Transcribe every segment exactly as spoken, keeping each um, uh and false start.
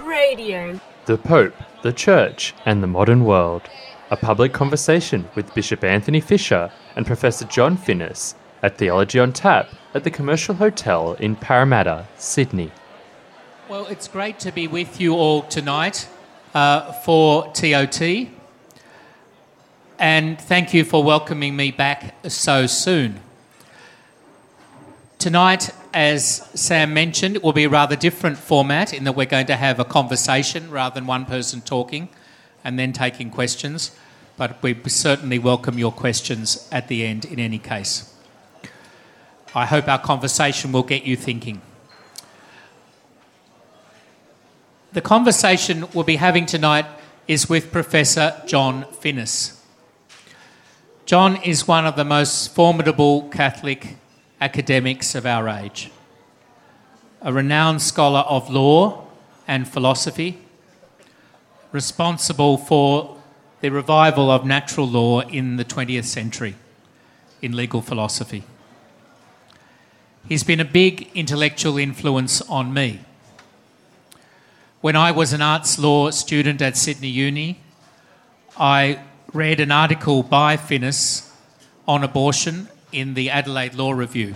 Radio. The Pope, the Church, and the Modern World. A public conversation with Bishop Anthony Fisher and Professor John Finnis at Theology on Tap at the Commercial Hotel in Parramatta, Sydney. Well, it's great to be with you all tonight uh, for T O T. And thank you for welcoming me back so soon. Tonight, as Sam mentioned, it will be a rather different format in that we're going to have a conversation rather than one person talking and then taking questions. But we certainly welcome your questions at the end in any case. I hope our conversation will get you thinking. The conversation we'll be having tonight is with Professor John Finnis. John is one of the most formidable Catholic academics of our age, a renowned scholar of law and philosophy, responsible for the revival of natural law in the twentieth century in legal philosophy. He's been a big intellectual influence on me. When I was an arts law student at Sydney Uni, I read an article by Finnis on abortion in the Adelaide Law Review.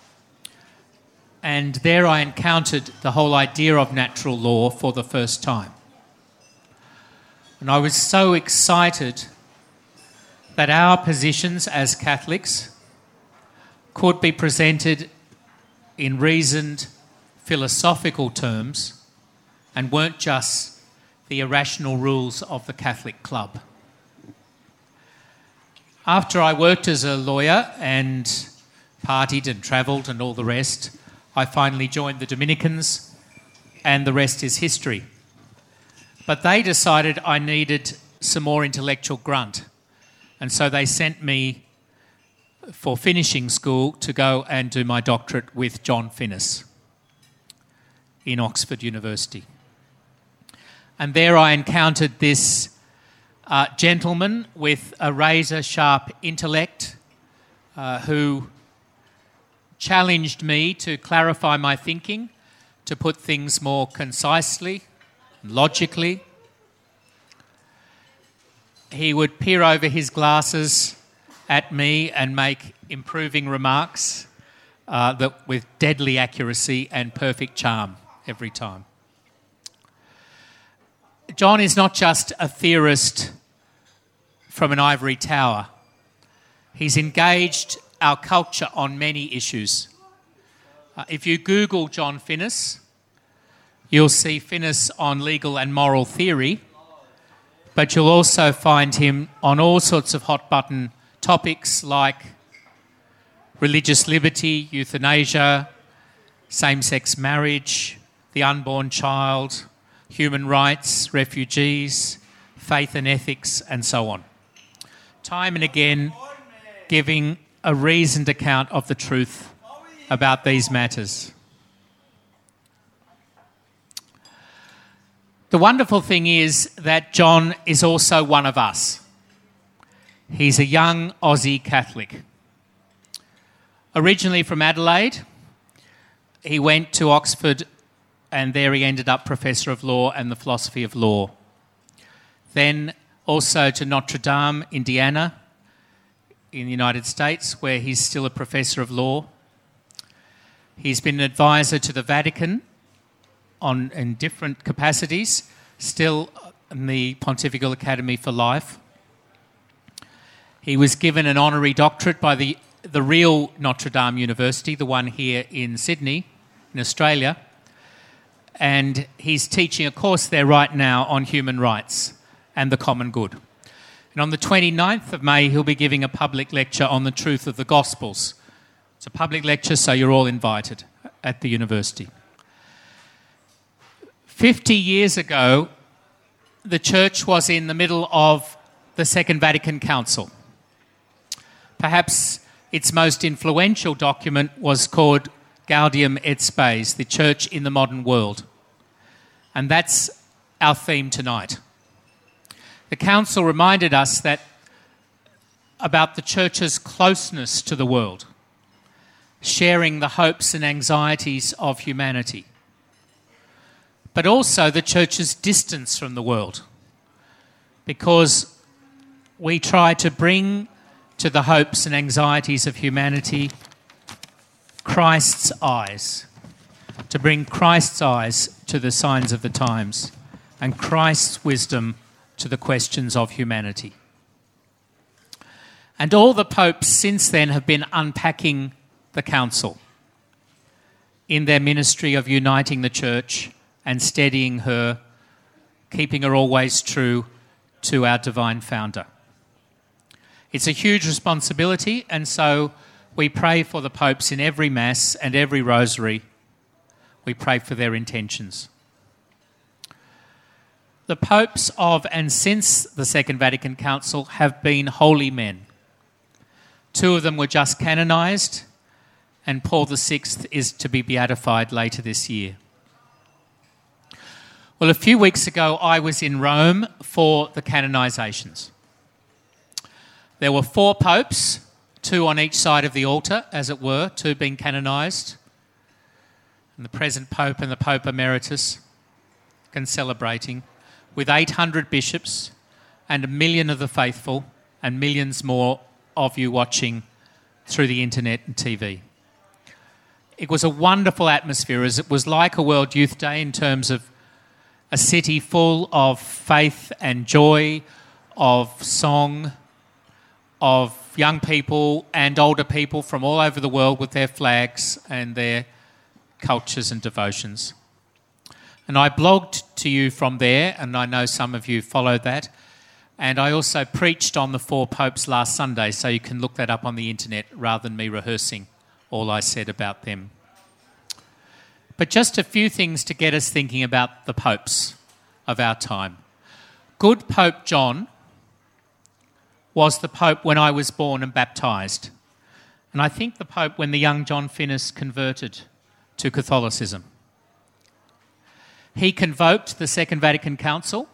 And there I encountered the whole idea of natural law for the first time. And I was so excited that our positions as Catholics could be presented in reasoned philosophical terms and weren't just the irrational rules of the Catholic Club. After I worked as a lawyer and partied and travelled and all the rest, I finally joined the Dominicans, and the rest is history. But they decided I needed some more intellectual grunt, and so they sent me for finishing school to go and do my doctorate with John Finnis in Oxford University. And there I encountered this Uh, gentleman with a razor-sharp intellect uh, who challenged me to clarify my thinking, to put things more concisely, logically. He would peer over his glasses at me and make improving remarks uh, that with deadly accuracy and perfect charm every time. John is not just a theorist from an ivory tower. He's engaged our culture on many issues. Uh, if you Google John Finnis, you'll see Finnis on legal and moral theory, but you'll also find him on all sorts of hot-button topics like religious liberty, euthanasia, same-sex marriage, the unborn child, human rights, refugees, faith and ethics, and so on. Time and again, giving a reasoned account of the truth about these matters. The wonderful thing is that John is also one of us. He's a young Aussie Catholic. Originally from Adelaide, he went to Oxford and there he ended up Professor of Law and the Philosophy of Law. Then also to Notre Dame, Indiana, in the United States, where he's still a Professor of Law. He's been an advisor to the Vatican on, in different capacities, still in the Pontifical Academy for Life. He was given an honorary doctorate by the, the real Notre Dame University, the one here in Sydney, in Australia. And he's teaching a course there right now on human rights and the common good. And on the twenty-ninth of May, he'll be giving a public lecture on the truth of the Gospels. It's a public lecture, so you're all invited at the university. Fifty years ago, the Church was in the middle of the Second Vatican Council. Perhaps its most influential document was called Gaudium et Spes, the Church in the Modern World. And that's our theme tonight. The Council reminded us that about the Church's closeness to the world, sharing the hopes and anxieties of humanity. but also the Church's distance from the world, because we try to bring to the hopes and anxieties of humanity Christ's eyes, to bring Christ's eyes to the signs of the times and Christ's wisdom to the questions of humanity. And all the popes since then have been unpacking the council in their ministry of uniting the Church and steadying her, keeping her always true to our divine founder. It's a huge responsibility, and so we pray for the popes in every Mass and every Rosary. We pray for their intentions. The popes of and since the Second Vatican Council have been holy men. Two of them were just canonised, and Paul the Sixth is to be beatified later this year. Well, a few weeks ago, I was in Rome for the canonisations. There were four popes, two on each side of the altar, as it were, two being canonised, and the present Pope and the Pope Emeritus celebrating, with eight hundred bishops and a million of the faithful and millions more of you watching through the internet and T V. It was a wonderful atmosphere, as it was like a World Youth Day in terms of a city full of faith and joy, of song, of young people and older people from all over the world with their flags and their cultures and devotions. And I blogged to you from there, and I know some of you followed that. And I also preached on the four popes last Sunday, so you can look that up on the internet rather than me rehearsing all I said about them. But just a few things to get us thinking about the popes of our time. Good Pope John was the Pope when I was born and baptised. And I think the Pope when the young John Finnis converted to Catholicism. He convoked the Second Vatican Council,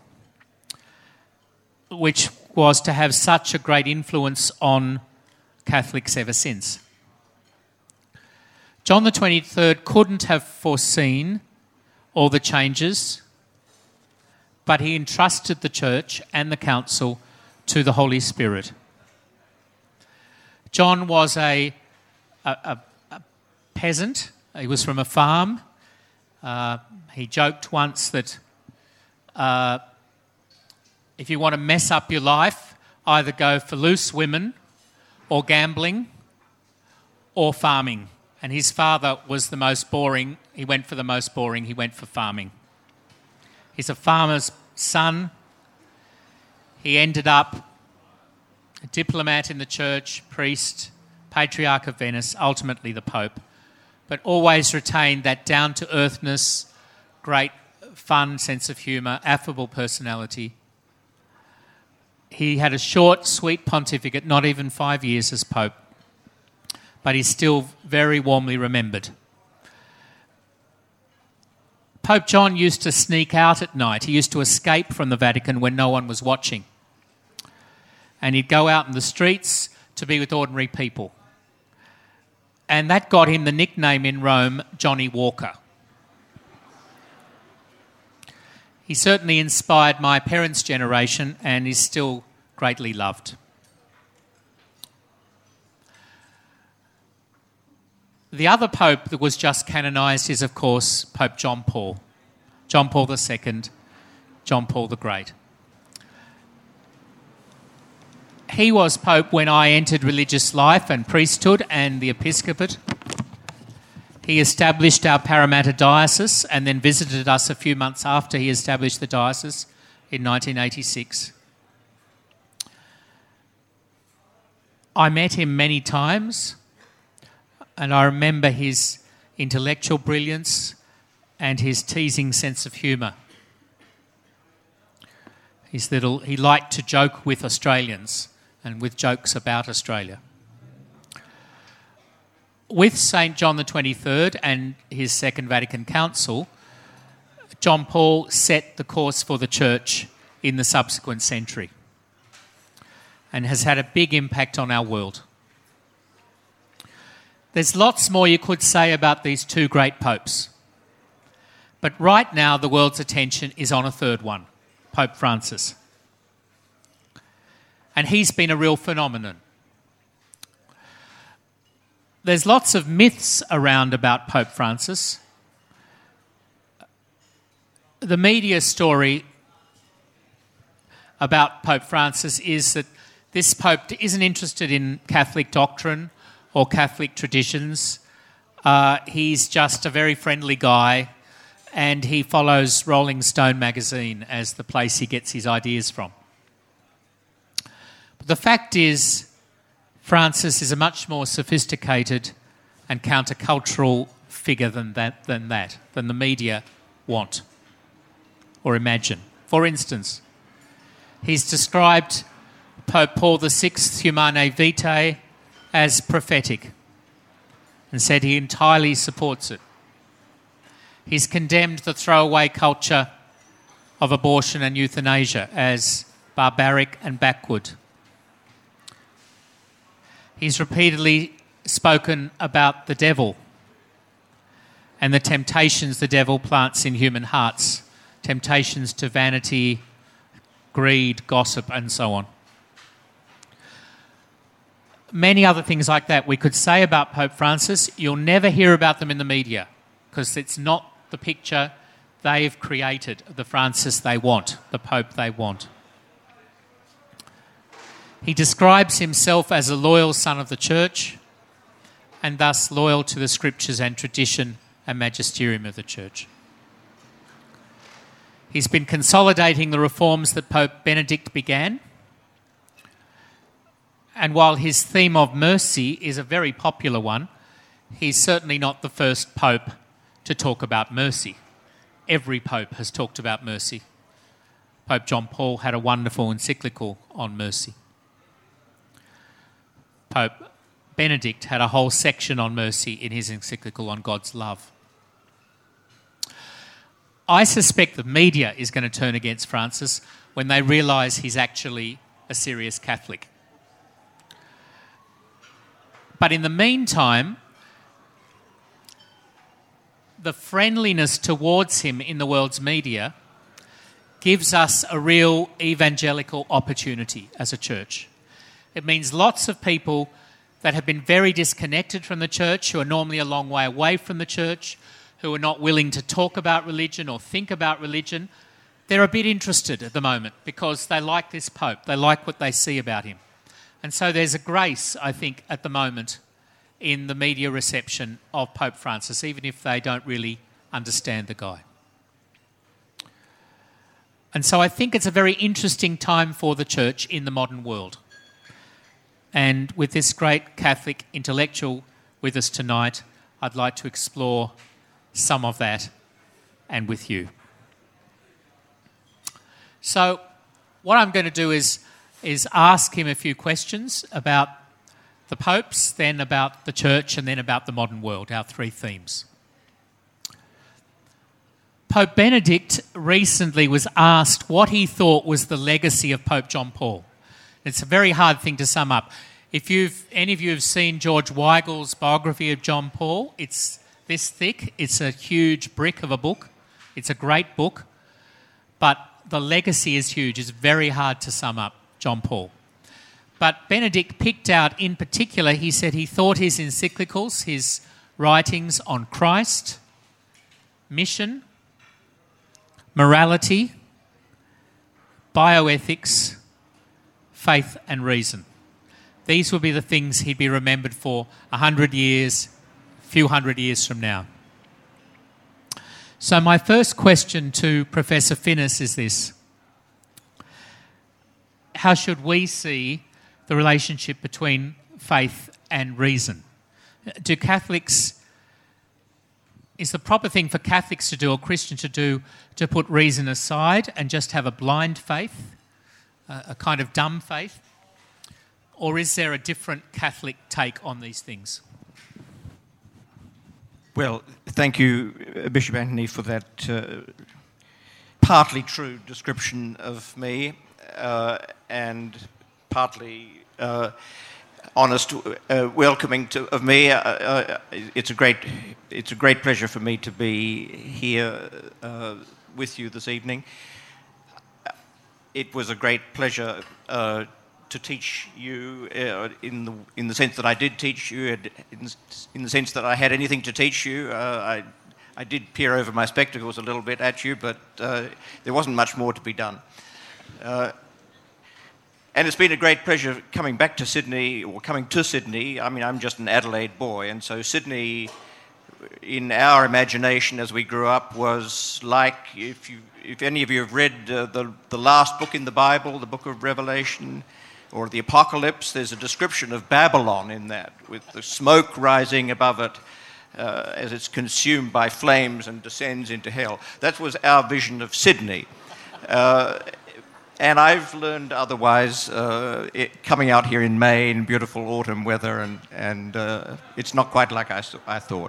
which was to have such a great influence on Catholics ever since. John the twenty-third couldn't have foreseen all the changes, but he entrusted the Church and the Council to the Holy Spirit. John was a, a, a, a peasant. He was from a farm. Uh, he joked once that uh, if you want to mess up your life, either go for loose women or gambling or farming. And his father was the most boring. He went for the most boring. He went for farming. He's a farmer's son. He ended up a diplomat in the Church, priest, Patriarch of Venice, ultimately the Pope, but always retained that down-to-earthness, great fun sense of humour, affable personality. He had a short, sweet pontificate, not even five years as Pope, but he's still very warmly remembered. Pope John used to sneak out at night. He used to escape from the Vatican when no one was watching. And he'd go out in the streets to be with ordinary people. And that got him the nickname in Rome, Johnny Walker. He certainly inspired my parents' generation and is still greatly loved. The other pope that was just canonised is, of course, Pope John Paul. John Paul the Second, John Paul the Great. He was Pope when I entered religious life and priesthood and the episcopate. He established our Parramatta diocese and then visited us a few months after he established the diocese in nineteen eighty-six. I met him many times, and I remember his intellectual brilliance and his teasing sense of humour. His little, he liked to joke with Australians and with jokes about Australia. With Saint John the twenty-third and his Second Vatican Council, John Paul set the course for the Church in the subsequent century and has had a big impact on our world. There's lots more you could say about these two great popes, But right now, the world's attention is on a third one, Pope Francis. And he's been a real phenomenon. There's lots of myths around about Pope Francis. The media story about Pope Francis is that this Pope isn't interested in Catholic doctrine or Catholic traditions. Uh, he's just a very friendly guy, and he follows Rolling Stone magazine as the place he gets his ideas from. But the fact is, Francis is a much more sophisticated and countercultural figure than that, than that, than the media want or imagine. For instance, he's described Pope Paul the Sixth Humanae Vitae as prophetic and said he entirely supports it. He's condemned the throwaway culture of abortion and euthanasia as barbaric and backward. He's repeatedly spoken about the devil and the temptations the devil plants in human hearts, temptations to vanity, greed, gossip, and so on. Many other things like that we could say about Pope Francis. You'll never hear about them in the media because it's not the picture they've created, the Francis they want, the Pope they want. He describes himself as a loyal son of the Church and thus loyal to the scriptures and tradition and magisterium of the Church. He's been consolidating the reforms that Pope Benedict began. And while his theme of mercy is a very popular one, he's certainly not the first Pope to talk about mercy. Every Pope has talked about mercy. Pope John Paul had a wonderful encyclical on mercy. Pope Benedict had a whole section on mercy in his encyclical on God's love. I suspect the media is going to turn against Francis when they realise he's actually a serious Catholic. But in the meantime, the friendliness towards him in the world's media gives us a real evangelical opportunity as a church. It means lots of people that have been very disconnected from the church, who are normally a long way away from the church, who are not willing to talk about religion or think about religion, they're a bit interested at the moment because they like this Pope. They like what they see about him. And so there's a grace, I think, at the moment in the media reception of Pope Francis, even if they don't really understand the guy. And so I think it's a very interesting time for the church in the modern world. And with this great Catholic intellectual with us tonight, I'd like to explore some of that and with you. So what I'm going to do is, is ask him a few questions about the popes, then about the church, and then about the modern world, our three themes. Pope Benedict recently was asked what he thought was the legacy of Pope John Paul. It's a very hard thing to sum up. If you've any of you have seen George Weigel's biography of John Paul, it's this thick. It's a huge brick of a book. It's a great book. But the legacy is huge. It's very hard to sum up John Paul. But Benedict picked out, in particular, he said he thought his encyclicals, his writings on Christ, mission, morality, bioethics, faith and reason. These will be the things he'd be remembered for a hundred years, a few hundred years from now. So my first question to Professor Finnis is this. How should we see the relationship between faith and reason? Do Catholics, is the proper thing for Catholics to do or Christians to do to put reason aside and just have a blind faith, a kind of dumb faith? Or is there a different Catholic take on these things? Well, thank you, Bishop Anthony, for that uh, partly true description of me uh, and partly uh, honest uh, welcoming to, of me. Uh, uh, it's a great, it's a great pleasure for me to be here uh, with you this evening. It was a great pleasure uh, to teach you uh, in the in the sense that I did teach you, in, in the sense that I had anything to teach you. Uh, I I did peer over my spectacles a little bit at you, but uh, there wasn't much more to be done. Uh, And it's been a great pleasure coming back to Sydney, or coming to Sydney. I mean, I'm just an Adelaide boy, and so Sydney, in our imagination as we grew up, was like, if you, if any of you have read uh, the, the last book in the Bible, the book of Revelation, or the Apocalypse, there's a description of Babylon in that, with the smoke rising above it uh, as it's consumed by flames and descends into hell. That was our vision of Sydney. Uh, And I've learned otherwise, uh, it, coming out here in May in beautiful autumn weather, and, and uh, it's not quite like I, I thought.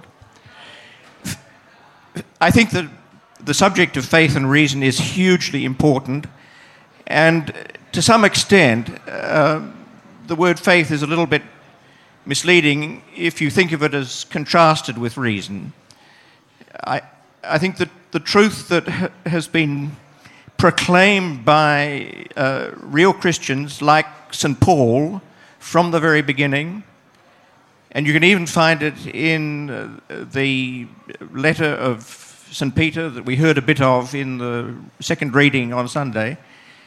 I think that the subject of faith and reason is hugely important, and to some extent, uh, the word faith is a little bit misleading if you think of it as contrasted with reason. I, I think that the truth that ha- has been proclaimed by uh, real Christians like Saint Paul from the very beginning, and you can even find it in uh, the letter of Saint Peter that we heard a bit of in the second reading on Sunday,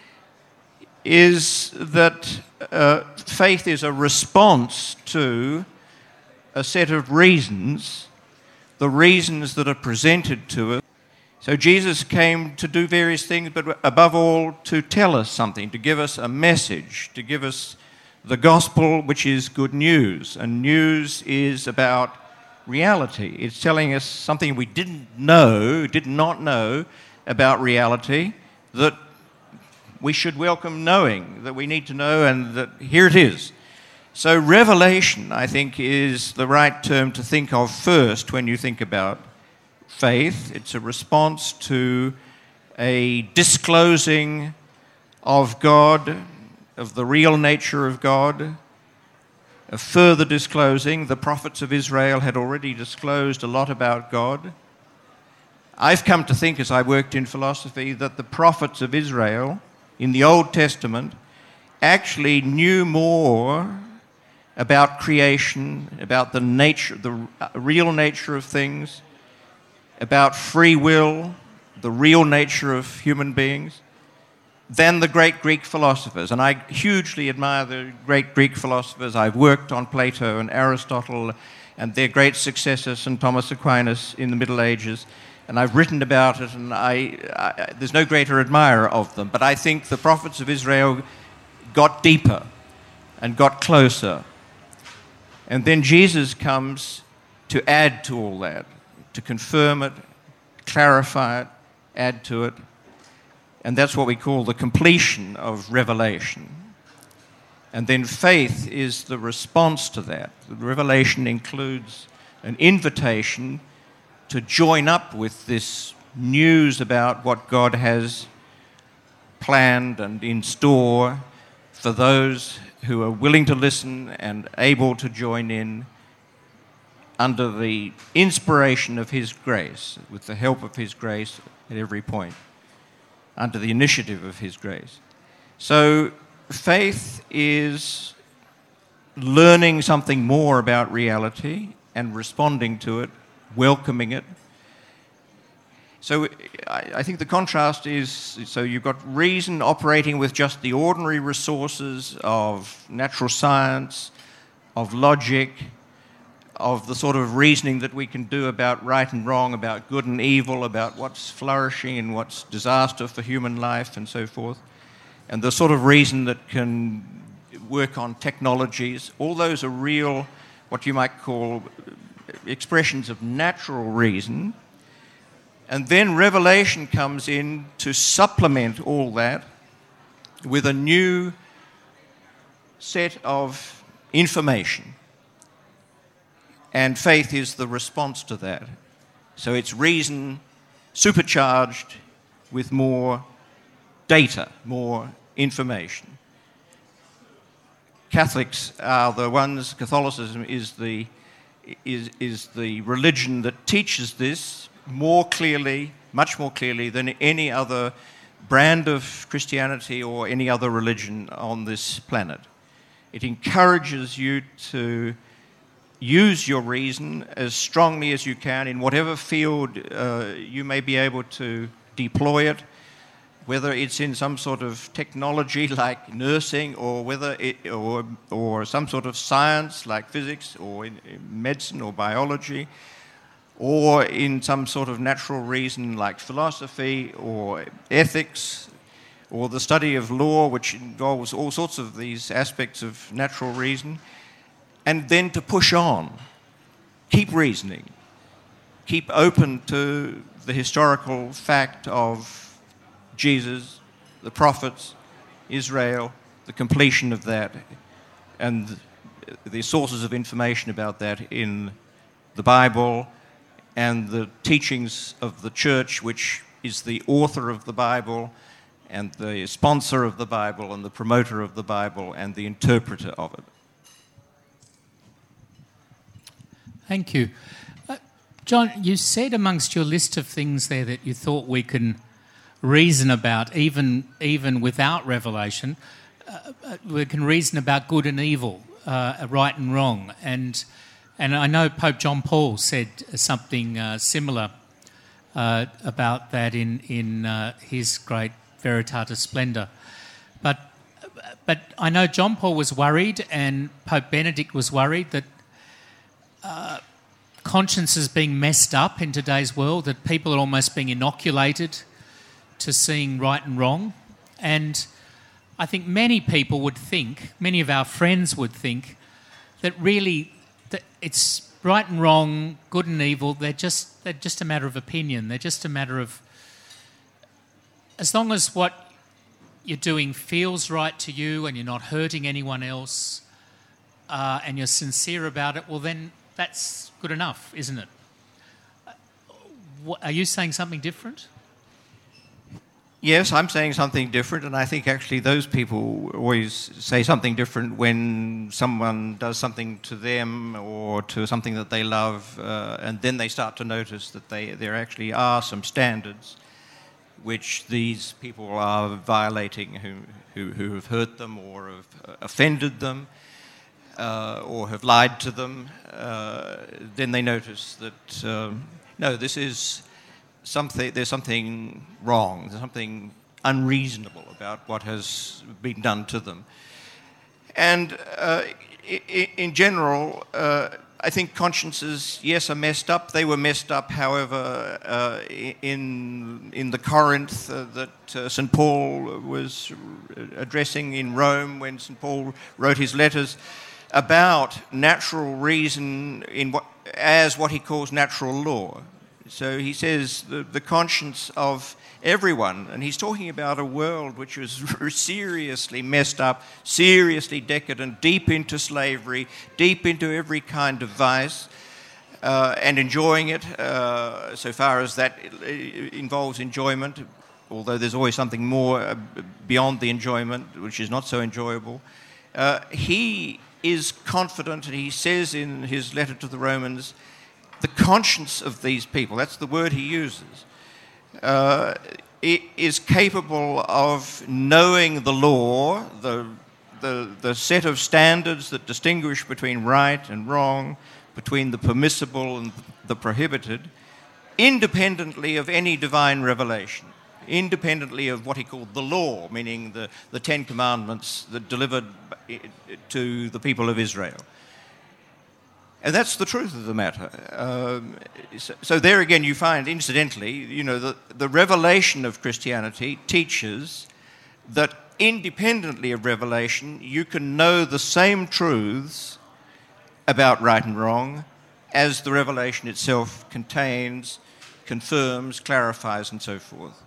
is that uh, faith is a response to a set of reasons, the reasons that are presented to us. So Jesus came to do various things, but above all to tell us something, to give us a message, to give us the gospel, which is good news. And news is about reality. It's telling us something we didn't know, did not know about reality, that we should welcome knowing, that we need to know, and that here it is. So revelation, I think, is the right term to think of first when you think about faith. It's a response to a disclosing of God, of the real nature of God, a further disclosing. The prophets of Israel had already disclosed a lot about God. I've come to think, as I worked in philosophy, that the prophets of Israel in the Old Testament actually knew more about creation, about the nature, the real nature of things, about free will, the real nature of human beings, than the great Greek philosophers. And I hugely admire the great Greek philosophers. I've worked on Plato and Aristotle and their great successor, Saint Thomas Aquinas, in the Middle Ages. And I've written about it, and I, I, there's no greater admirer of them. But I think the prophets of Israel got deeper and got closer. And then Jesus comes to add to all that, to confirm it, clarify it, add to it. And that's what we call the completion of revelation. And then faith is the response to that. The revelation includes an invitation to join up with this news about what God has planned and in store for those who are willing to listen and able to join in under the inspiration of His grace, with the help of His grace at every point, under the initiative of His grace. So faith is learning something more about reality and responding to it, welcoming it. So I, I think the contrast is, so you've got reason operating with just the ordinary resources of natural science, of logic, of the sort of reasoning that we can do about right and wrong, about good and evil, about what's flourishing and what's disaster for human life and so forth, and the sort of reason that can work on technologies. All those are real, what you might call expressions of natural reason. And then revelation comes in to supplement all that with a new set of information. And faith is the response to that. So it's reason supercharged with more data, more information. Catholics are the ones, Catholicism is the, is, is the religion that teaches this more clearly, much more clearly than any other brand of Christianity or any other religion on this planet. It encourages you to use your reason as strongly as you can in whatever field uh, you may be able to deploy it, whether it's in some sort of technology like nursing, or whether it, or, or some sort of science like physics, or in, in medicine or biology, or in some sort of natural reason like philosophy or ethics, or the study of law, which involves all sorts of these aspects of natural reason, and then to push on. Keep reasoning. Keep open to the historical fact of Jesus, the prophets, Israel, the completion of that, and the sources of information about that in the Bible and the teachings of the Church, which is the author of the Bible and the sponsor of the Bible and the promoter of the Bible and the interpreter of it. Thank you. Uh, John, you said amongst your list of things there that you thought we can reason about, even even without revelation. Uh, we can reason about good and evil, uh, right and wrong. And and I know Pope John Paul said something uh, similar uh, about that in, in uh, his great Veritatis Splendor. But, but I know John Paul was worried, and Pope Benedict was worried that uh, conscience is being messed up in today's world, that people are almost being inoculated to seeing right and wrong. And I think many people would think, many of our friends would think, that really that it's right and wrong, good and evil, they're just they're just a matter of opinion. They're just a matter of, as long as what you're doing feels right to you and you're not hurting anyone else, uh, and you're sincere about it, well then that's good enough, isn't it? What, are you saying something different? Yes, I'm saying something different, and I think actually those people always say something different when someone does something to them or to something that they love, uh, and then they start to notice that they, there actually are some standards which these people are violating, who, who, who have hurt them or have offended them uh, or have lied to them. Uh, then they notice that, um, no, this is... Something, there's something wrong, there's something unreasonable about what has been done to them. And uh, I- in general, uh, I think consciences, yes, are messed up. They were messed up, however, uh, in, in the Corinth uh, that uh, Saint Paul was addressing in Rome when Saint Paul wrote his letters about natural reason in what, as what he calls natural law. So he says the, the conscience of everyone, and he's talking about a world which was seriously messed up, seriously decadent, deep into slavery, deep into every kind of vice, uh, and enjoying it uh, so far as that involves enjoyment, although there's always something more beyond the enjoyment, which is not so enjoyable. Uh, he is confident, and he says in his letter to the Romans, the conscience of these people, that's the word he uses, uh, it is capable of knowing the law, the, the, the set of standards that distinguish between right and wrong, between the permissible and the prohibited, independently of any divine revelation, independently of what he called the law, meaning the, the Ten Commandments that delivered to the people of Israel. And that's the truth of the matter. Um, so, so there again you find, incidentally, you know, the, the revelation of Christianity teaches that independently of revelation, you can know the same truths about right and wrong as the revelation itself contains, confirms, clarifies, and so forth.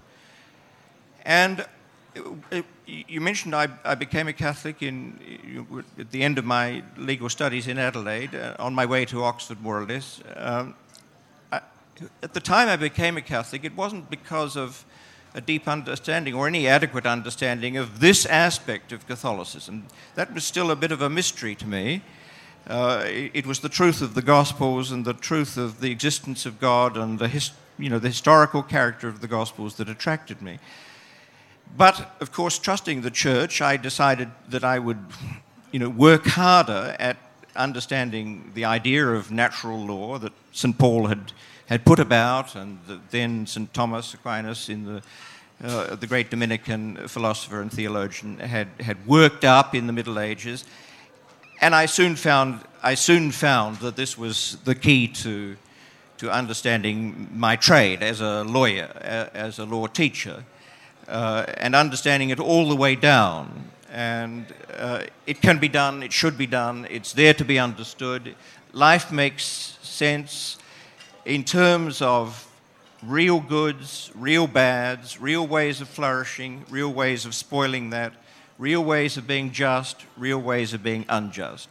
And it, you mentioned I, I became a Catholic in, at the end of my legal studies in Adelaide, uh, on my way to Oxford, more or less. Um, I, at the time I became a Catholic, it wasn't because of a deep understanding or any adequate understanding of this aspect of Catholicism. That was still a bit of a mystery to me. Uh, it, it was the truth of the Gospels and the truth of the existence of God and the, his, you know, the historical character of the Gospels that attracted me. But, of course, trusting the Church, I decided that I would, you know, work harder at understanding the idea of natural law that Saint Paul had, had put about, and the, then Saint Thomas Aquinas, in the, uh, the great Dominican philosopher and theologian, had, had worked up in the Middle Ages. And I soon found, I soon found that this was the key to, to understanding my trade as a lawyer, as a law teacher, uh, and understanding it all the way down. And uh, it can be done, it should be done, it's there to be understood. Life makes sense in terms of real goods, real bads, real ways of flourishing, real ways of spoiling that, real ways of being just, real ways of being unjust.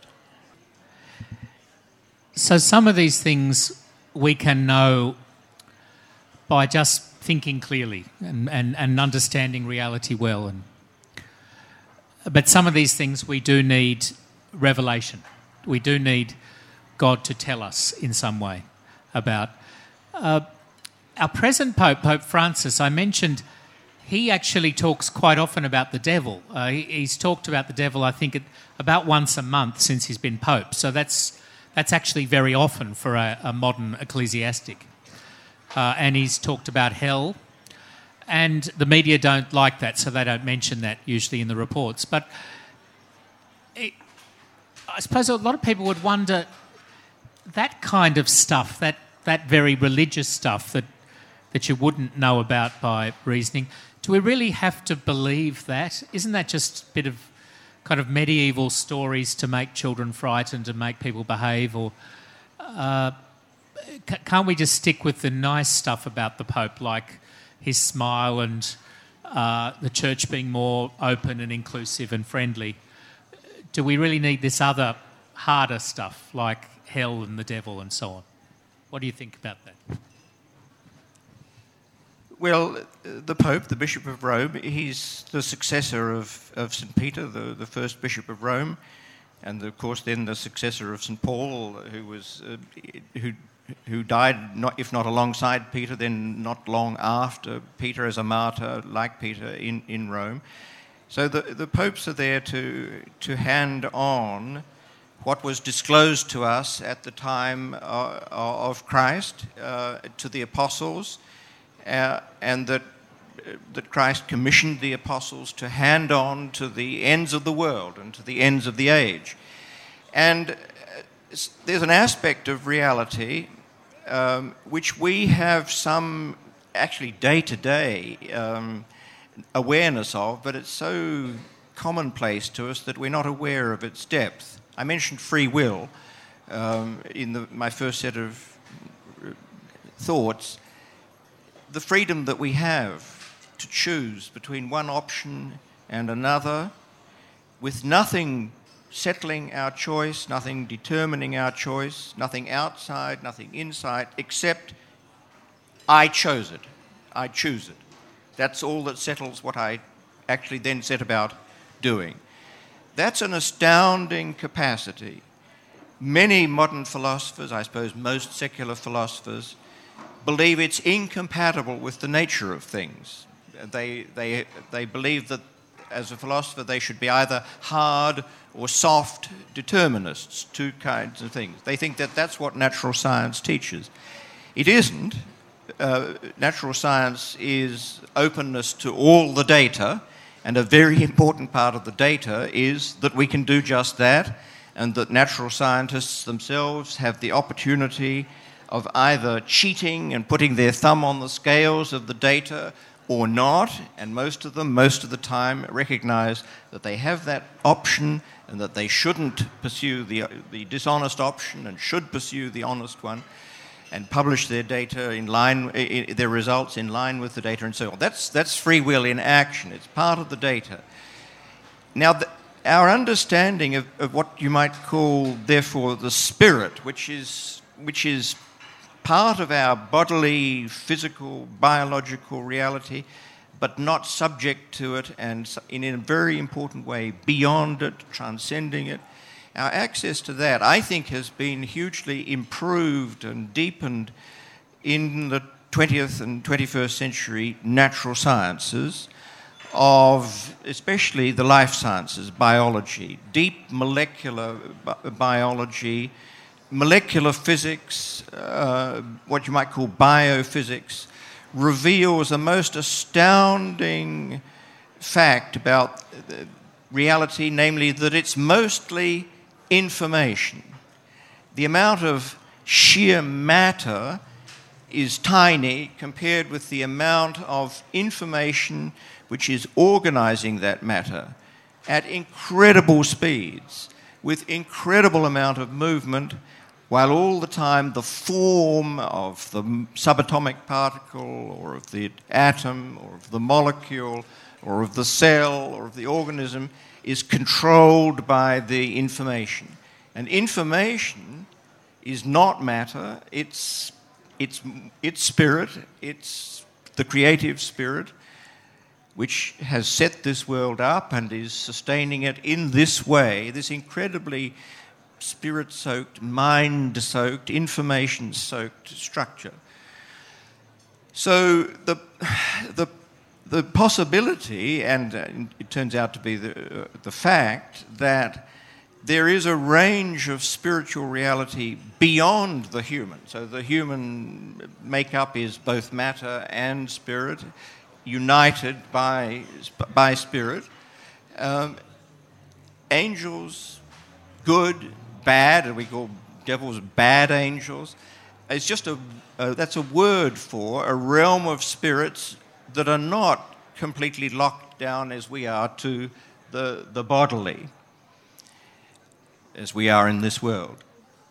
So some of these things we can know by just thinking clearly and, and, and understanding reality well. And, but some of these things we do need revelation. We do need God to tell us in some way about. Uh, our present Pope, Pope Francis, I mentioned, he actually talks quite often about the devil. Uh, he, he's talked about the devil, I think, about once a month since he's been Pope. So that's that's actually very often for a, a modern ecclesiastic. Uh, and he's talked about hell. And the media don't like that, so they don't mention that usually in the reports. But it, I suppose a lot of people would wonder, that kind of stuff, that, that very religious stuff that, that you wouldn't know about by reasoning, do we really have to believe that? Isn't that just a bit of kind of medieval stories to make children frightened and make people behave? Or uh, can't we just stick with the nice stuff about the Pope, like his smile and uh, the Church being more open and inclusive and friendly? Do we really need this other harder stuff like hell and the devil and so on? What do you think about that? Well, the Pope, the Bishop of Rome, he's the successor of, of Saint Peter, the, the first Bishop of Rome, and of course then the successor of Saint Paul, who was uh, who who died, not, if not alongside Peter, then not long after Peter as a martyr, like Peter, in, in Rome. So the, the popes are there to, to hand on what was disclosed to us at the time uh, of Christ uh, to the apostles, uh, and that, uh, that Christ commissioned the apostles to hand on to the ends of the world and to the ends of the age. And there's an aspect of reality um, which we have some actually day-to-day um, awareness of, but it's so commonplace to us that we're not aware of its depth. I mentioned free will um, in the, my first set of thoughts. The freedom that we have to choose between one option and another, with nothing settling our choice, nothing determining our choice, nothing outside, nothing inside, except I chose it, I choose it. That's all that settles what I actually then set about doing. That's an astounding capacity. Many modern philosophers, I suppose most secular philosophers, believe it's incompatible with the nature of things. They, they, they believe that as a philosopher they should be either hard or soft determinists, two kinds of things. They think that that's what natural science teaches. It isn't. Uh, natural science is openness to all the data, and a very important part of the data is that we can do just that, and that natural scientists themselves have the opportunity of either cheating and putting their thumb on the scales of the data or not, and most of them, most of the time, recognize that they have that option and that they shouldn't pursue the, the dishonest option and should pursue the honest one, and publish their data in line, their results in line with the data and so on. That's, that's free will in action. It's part of the data. Now, the, our understanding of, of what you might call, therefore, the spirit, which is, which is part of our bodily, physical, biological reality, but not subject to it, and in a very important way, beyond it, transcending it. Our access to that, I think, has been hugely improved and deepened in the twentieth and twenty-first century natural sciences, of especially the life sciences, biology, deep molecular bi- biology, molecular physics, uh, what you might call biophysics, reveals a most astounding fact about reality, namely that it's mostly information. The amount of sheer matter is tiny compared with the amount of information which is organizing that matter at incredible speeds, with incredible amount of movement, while all the time the form of the subatomic particle or of the atom or of the molecule or of the cell or of the organism is controlled by the information. And information is not matter, it's, it's, it's spirit, it's the creative spirit, which has set this world up and is sustaining it in this way, this incredibly spirit-soaked, mind-soaked, information-soaked structure. So the, the, the possibility, and it turns out to be the, uh, the fact, that there is a range of spiritual reality beyond the human. So the human makeup is both matter and spirit, united by, by spirit. Um, angels, good, bad, and we call devils bad angels. It's just a, uh, that's a word for a realm of spirits that are not completely locked down as we are to the, the bodily, as we are in this world.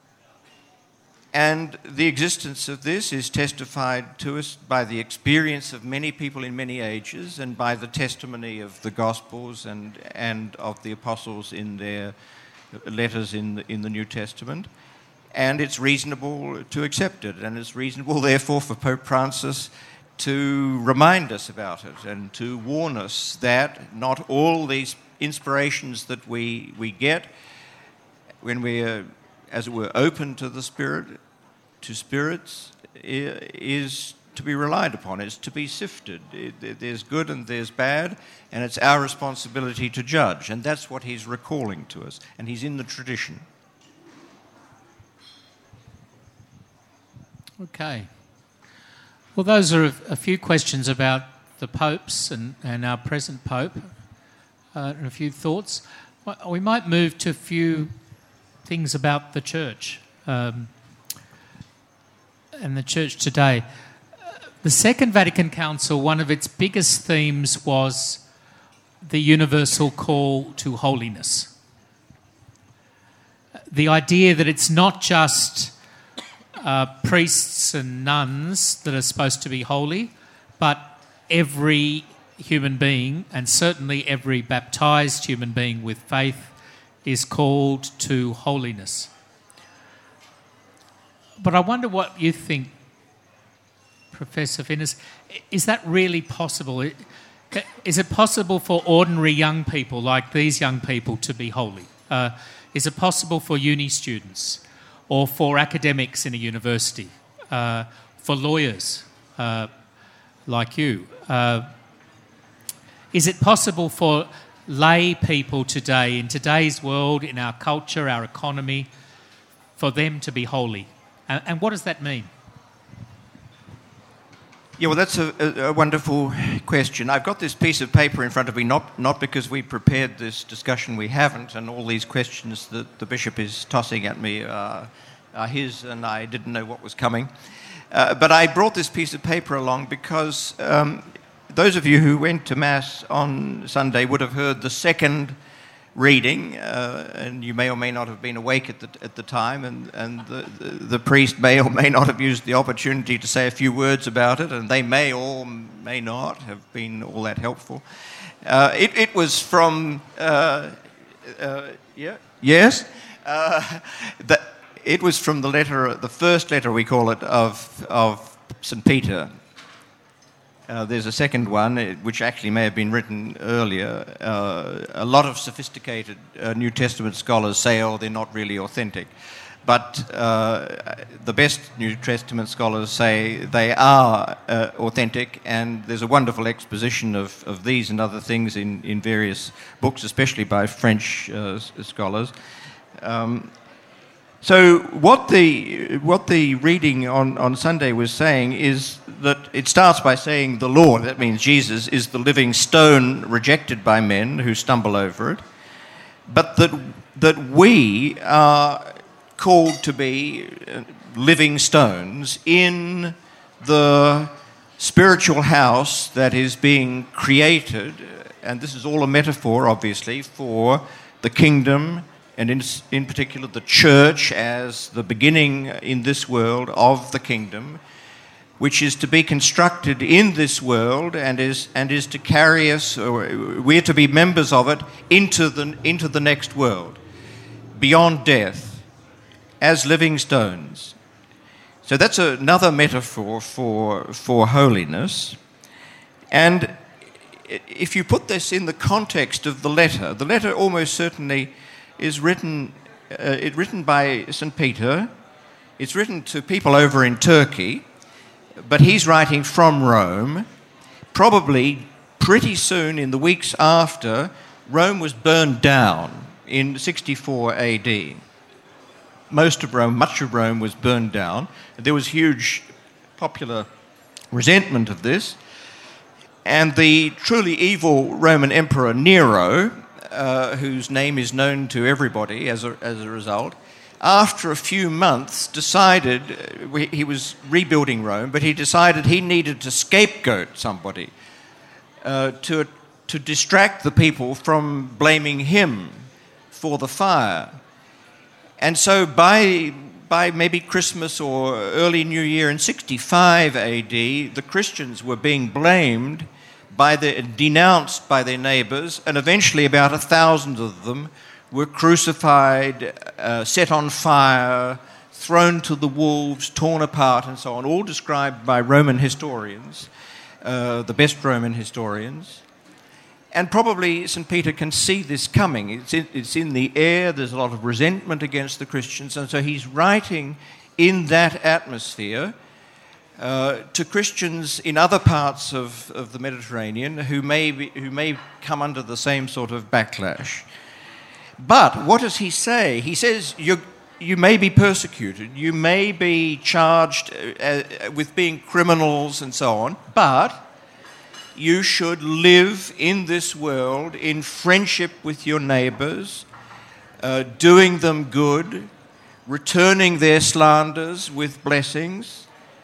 And the existence of this is testified to us by the experience of many people in many ages and by the testimony of the Gospels and, and of the apostles in their letters in the, in the New Testament. And it's reasonable to accept it, and it's reasonable, therefore, for Pope Francis to remind us about it and to warn us that not all these inspirations that we, we get when we are, as it were, open to the Spirit, to spirits, is to be relied upon. It's to be sifted. There's good and there's bad, and it's our responsibility to judge. And that's what he's recalling to us, and he's in the tradition. Okay. Well, those are a few questions about the popes and, and our present pope, uh, and a few thoughts. We might move to a few things about the church um, and the church today. The Second Vatican Council, one of its biggest themes was the universal call to holiness. The idea that it's not just uh, priests and nuns that are supposed to be holy, but every human being, and certainly every baptised human being with faith, is called to holiness. But I wonder what you think, Professor Finnis. Is that really possible? Is it possible for ordinary young people like these young people to be holy? Uh, is it possible for uni students or for academics in a university, uh, for lawyers uh, like you? Uh, is it possible for lay people today, in today's world, in our culture, our economy, for them to be holy? And, and what does that mean? Yeah, well, that's a, a wonderful question. I've got this piece of paper in front of me, not, not because we prepared this discussion, we haven't, and all these questions that the Bishop is tossing at me are, are his, and I didn't know what was coming. Uh, but I brought this piece of paper along because um, those of you who went to Mass on Sunday would have heard the second reading, uh, and you may or may not have been awake at the at the time, and, and the, the, the priest may or may not have used the opportunity to say a few words about it, and they may or may not have been all that helpful. Uh, it, it was from, uh, uh, yeah, yes, uh, the, it was from the letter, the first letter we call it, of, of Saint Peter. Uh, there's a second one, uh, which actually may have been written earlier. Uh, a lot of sophisticated uh, New Testament scholars say, oh, they're not really authentic. But uh, the best New Testament scholars say they are uh, authentic, and there's a wonderful exposition of, of these and other things in, in various books, especially by French uh, scholars. Um, so what the what the reading on, on Sunday was saying is that it starts by saying the Lord, that means Jesus, is the living stone rejected by men who stumble over it, but that that we are called to be living stones in the spiritual house that is being created, and this is all a metaphor, obviously, for the kingdom, and in, in particular the church as the beginning in this world of the kingdom, which is to be constructed in this world and is and is to carry us, or we're to be members of it, into the into the next world, beyond death, as living stones. So that's another metaphor for, for holiness. And if you put this in the context of the letter, the letter almost certainly is written, uh, it written by Saint Peter. It's written to people over in Turkey, but he's writing from Rome, probably pretty soon in the weeks after Rome was burned down in sixty-four A D. Most of Rome, much of Rome was burned down. There was huge popular resentment of this. And the truly evil Roman Emperor Nero, uh, whose name is known to everybody as a, as a result, after a few months decided, uh, he was rebuilding Rome, but he decided he needed to scapegoat somebody uh, to, to distract the people from blaming him for the fire. And so by, by maybe Christmas or early New Year in sixty-five A D, the Christians were being blamed, by the, denounced by their neighbours, and eventually about a thousand of them were crucified, uh, set on fire, thrown to the wolves, torn apart, and so on, all described by Roman historians, uh, the best Roman historians. And probably Saint Peter can see this coming. It's in, it's in the air, there's a lot of resentment against the Christians, and so he's writing in that atmosphere uh, to Christians in other parts of, of the Mediterranean who may, be, who may come under the same sort of backlash. But what does he say? He says, you you may be persecuted, you may be charged uh, with being criminals and so on, but you should live in this world in friendship with your neighbours, uh, doing them good, returning their slanders with blessings,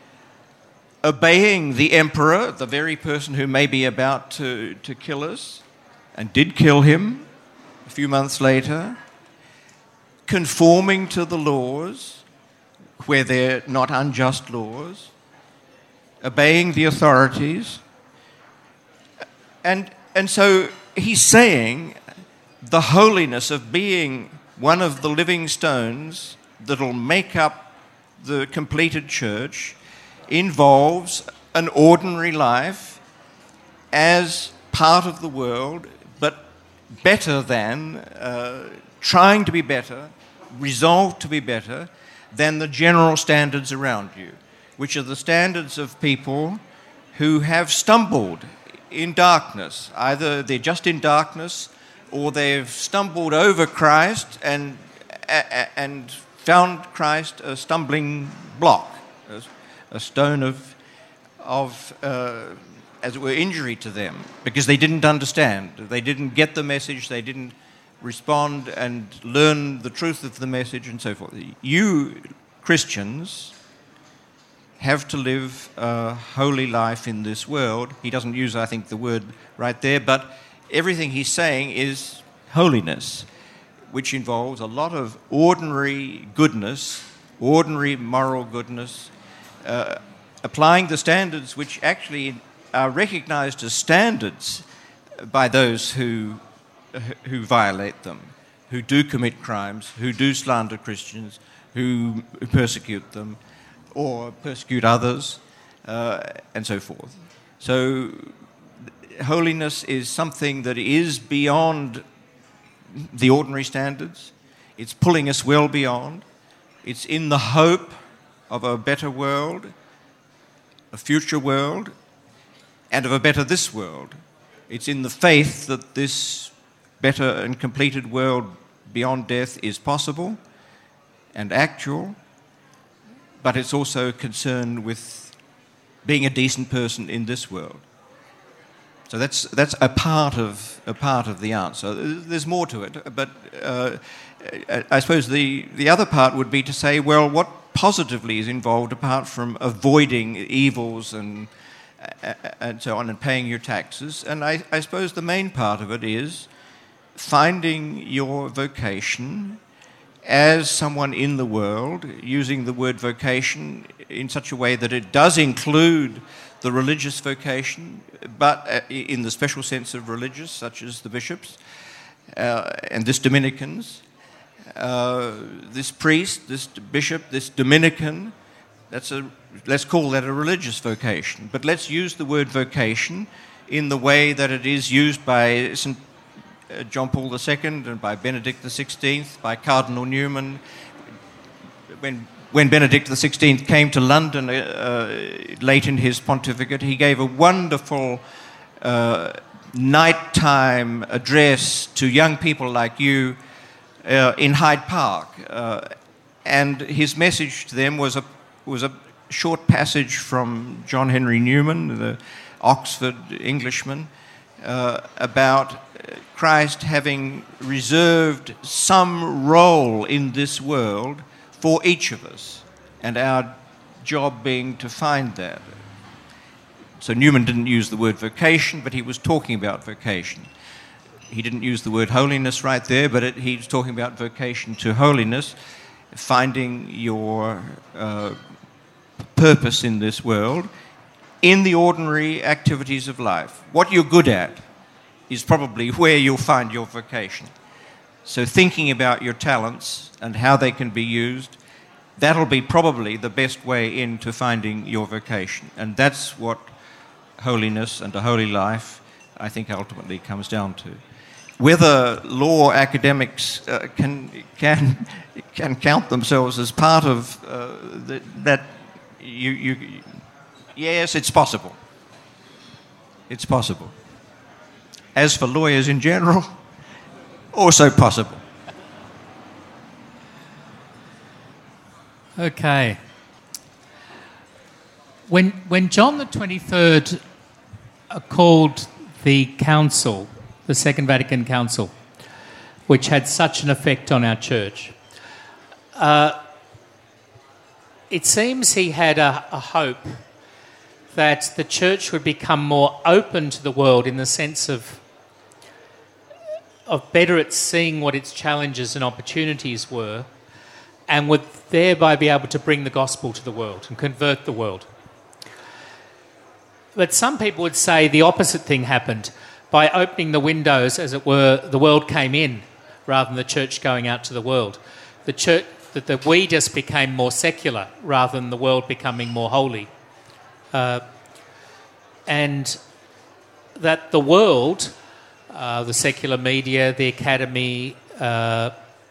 obeying the emperor, the very person who may be about to, to kill us, and did kill him a few months later, conforming to the laws where they're not unjust laws, obeying the authorities. And, and so he's saying the holiness of being one of the living stones that'll make up the completed church involves an ordinary life as part of the world, but better than, uh, trying to be better, resolved to be better than the general standards around you, which are the standards of people who have stumbled in darkness. Either they're just in darkness, or they've stumbled over Christ and and found Christ a stumbling block, a, a stone of of uh, as it were injury to them, because they didn't understand, they didn't get the message, they didn't respond and learn the truth of the message, and so forth. You Christians have to live a holy life in this world. He doesn't use, I think, the word right there, but everything he's saying is holiness, which involves a lot of ordinary goodness, ordinary moral goodness, uh, applying the standards which actually are recognized as standards by those who, who violate them, who do commit crimes, who do slander Christians, who persecute them, or persecute others, uh, and so forth. So holiness is something that is beyond the ordinary standards. It's pulling us well beyond. It's in the hope of a better world, a future world, and of a better this world. It's in the faith that this better and completed world beyond death is possible and actual, but it's also concerned with being a decent person in this world. So that's that's a part of a part of the answer. There's more to it, but uh, I suppose the, the other part would be to say, well, what positively is involved apart from avoiding evils and and so on and paying your taxes? And I, I suppose the main part of it is finding your vocation as someone in the world, using the word vocation in such a way that it does include the religious vocation, but in the special sense of religious, such as the bishops, uh, and this Dominicans, uh, this priest, this bishop, this Dominican, that's a, let's call that a religious vocation. But let's use the word vocation in the way that it is used by Saint John Paul the Second and by Benedict the Sixteenth, by Cardinal Newman. When When Benedict the Sixteenth came to London uh, late in his pontificate, he gave a wonderful uh, nighttime address to young people like you uh, in Hyde Park. Uh, and his message to them was a, was a short passage from John Henry Newman, the Oxford Englishman, uh, about Christ having reserved some role in this world for each of us, and our job being to find that. So Newman didn't use the word vocation, but he was talking about vocation. He didn't use the word holiness right there, but it, he was talking about vocation to holiness, finding your uh, purpose in this world, in the ordinary activities of life. What you're good at is probably where you'll find your vocation. So thinking about your talents and how they can be used, that'll be probably the best way into finding your vocation. And that's what holiness and a holy life, I think, ultimately comes down to. Whether law academics uh, can can can count themselves as part of uh, the, that, you, you, yes, it's possible. It's possible. As for lawyers in general, also possible. Okay. When when John the twenty-third uh, called the council, the Second Vatican Council, which had such an effect on our church, uh, it seems he had a, a hope that the church would become more open to the world in the sense of of better at seeing what its challenges and opportunities were, and would thereby be able to bring the gospel to the world and convert the world. But some people would say the opposite thing happened. By opening the windows, as it were, the world came in rather than the church going out to the world. The church, that the, we just became more secular rather than the world becoming more holy. Uh, and that the world, uh, the secular media, the academy, uh,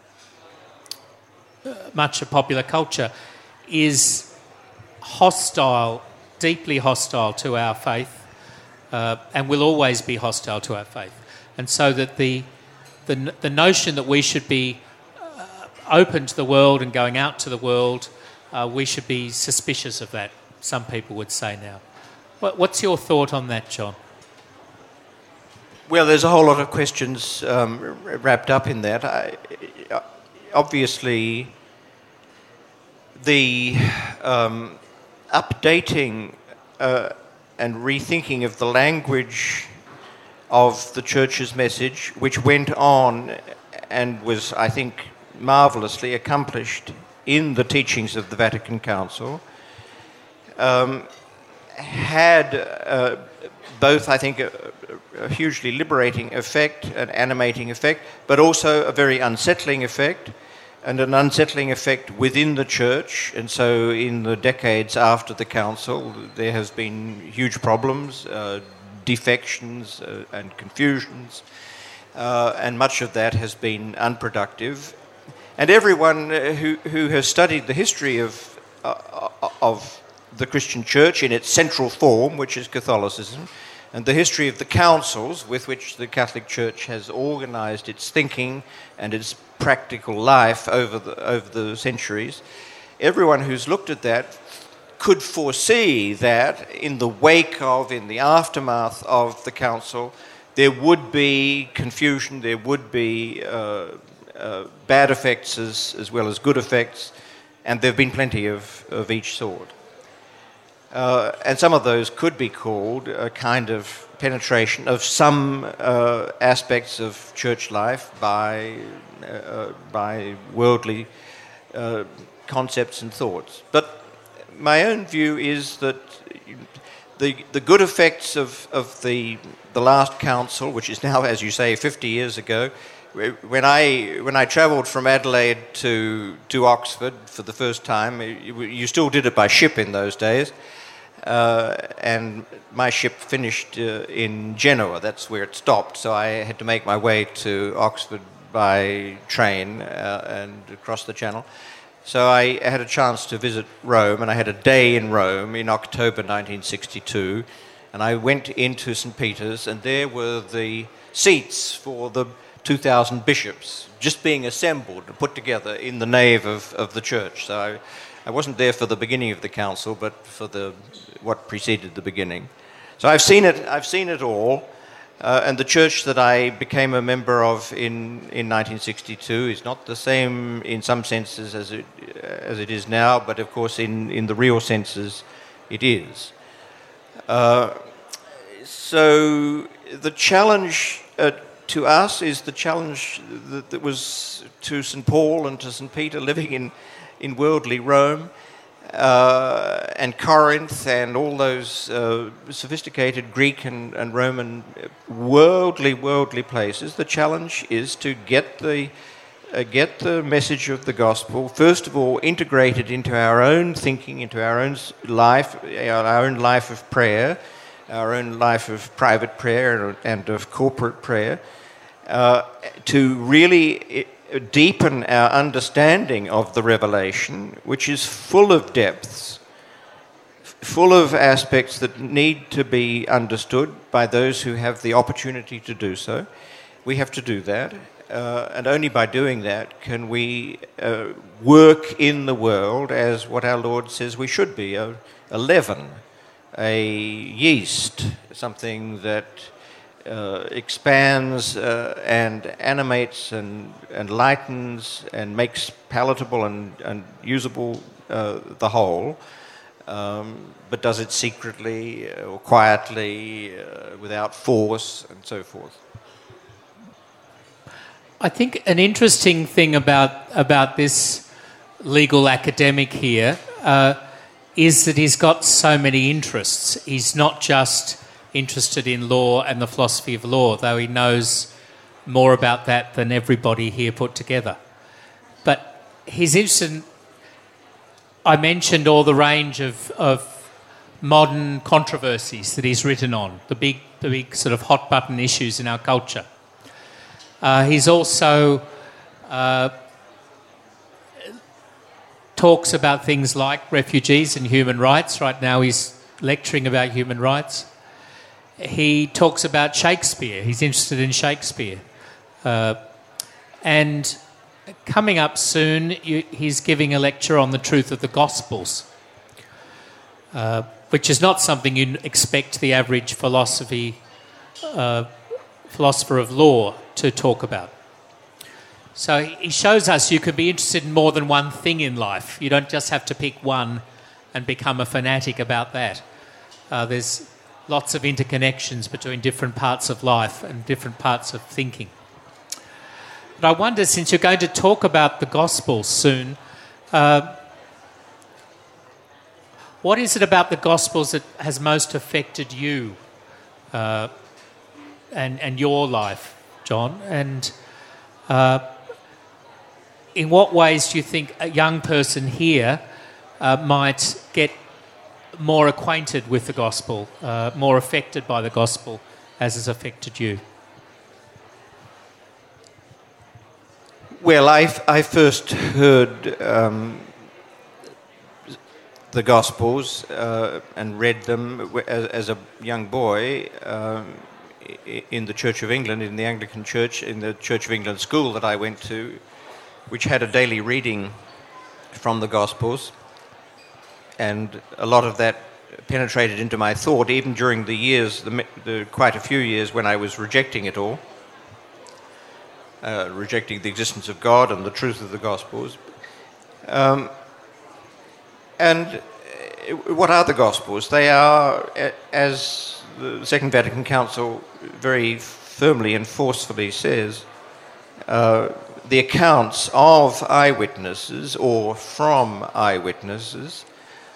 much of popular culture, is hostile, deeply hostile to our faith, uh, and will always be hostile to our faith. And so that the the, the notion that we should be uh, open to the world and going out to the world, uh, we should be suspicious of that, some people would say now. What, what's your thought on that, John? Well, there's a whole lot of questions um, wrapped up in that. I, obviously, the um, updating uh, and rethinking of the language of the Church's message, which went on and was, I think, marvellously accomplished in the teachings of the Vatican Council, um, had uh, both, I think, a, a hugely liberating effect, an animating effect, but also a very unsettling effect. and an unsettling effect within the church. And so in the decades after the council, there has been huge problems, uh, defections uh, and confusions, uh, and much of that has been unproductive. And everyone who, who has studied the history of, uh, of the Christian church in its central form, which is Catholicism, and the history of the councils with which the Catholic Church has organized its thinking and its practical life over the, over the centuries, everyone who's looked at that could foresee that in the wake of, in the aftermath of the council, there would be confusion, there would be uh, uh, bad effects as, as well as good effects, and there have been plenty of, of each sort. Uh, and some of those could be called a kind of penetration of some uh, aspects of church life by, uh, by worldly uh, concepts and thoughts. But my own view is that the, the good effects of, of the, the last council, which is now, as you say, fifty years ago, when I, when I travelled from Adelaide to, to Oxford for the first time, you, you still did it by ship in those days. Uh, and my ship finished uh, in Genoa. That's where it stopped. So I had to make my way to Oxford by train uh, and across the channel. So I had a chance to visit Rome, and I had a day in Rome in October nineteen sixty-two. And I went into Saint Peter's, and there were the seats for the two thousand bishops just being assembled and put together in the nave of, of the church. So I, I wasn't there for the beginning of the council, but for the what preceded the beginning. So I've seen it. I've seen it all, uh, and the church that I became a member of in, in nineteen sixty-two is not the same in some senses as it as it is now, but of course in, in the real senses, it is. Uh, so the challenge uh, to us is the challenge that, that was to Saint Paul and to Saint Peter living in. in worldly Rome uh, and Corinth and all those uh, sophisticated Greek and, and Roman worldly, worldly places. The challenge is to get the, uh, get the message of the gospel, first of all, integrated into our own thinking, into our own life, our own life of prayer, our own life of private prayer and of corporate prayer, uh, to really deepen our understanding of the revelation, which is full of depths, full of aspects that need to be understood by those who have the opportunity to do so. We have to do that, uh, and only by doing that can we uh, work in the world as what our Lord says we should be, a, a leaven, a yeast, something that Uh, expands uh, and animates and, and lightens and makes palatable and, and usable uh, the whole, um, but does it secretly or quietly, uh, without force, and so forth. I think an interesting thing about, about this legal academic here uh, is that he's got so many interests. He's not just interested in law and the philosophy of law, though he knows more about that than everybody here put together. But he's interested in, I mentioned all the range of, of modern controversies that he's written on, the big, the big sort of hot button issues in our culture. Uh, he's also uh, talks about things like refugees and human rights. Right now he's lecturing about human rights. He talks about Shakespeare. He's interested in Shakespeare. Uh, and coming up soon, you, he's giving a lecture on the truth of the Gospels, uh, which is not something you'd expect the average philosophy, uh, philosopher of law to talk about. So he shows us you can be interested in more than one thing in life. You don't just have to pick one and become a fanatic about that. Uh, there's lots of interconnections between different parts of life and different parts of thinking. But I wonder, since you're going to talk about the Gospels soon, uh, what is it about the Gospels that has most affected you uh, and, and your life, John? And uh, in what ways do you think a young person here uh, might get more acquainted with the gospel, uh, more affected by the gospel as has affected you? Well, I, I first heard um, the Gospels uh, and read them as, as a young boy um, in the Church of England, in the Anglican Church, in the Church of England school that I went to, which had a daily reading from the Gospels. And a lot of that penetrated into my thought, even during the years, the, the quite a few years when I was rejecting it all. Uh, rejecting the existence of God and the truth of the Gospels. Um, and what are the Gospels? They are, as the Second Vatican Council very firmly and forcefully says, uh, the accounts of eyewitnesses or from eyewitnesses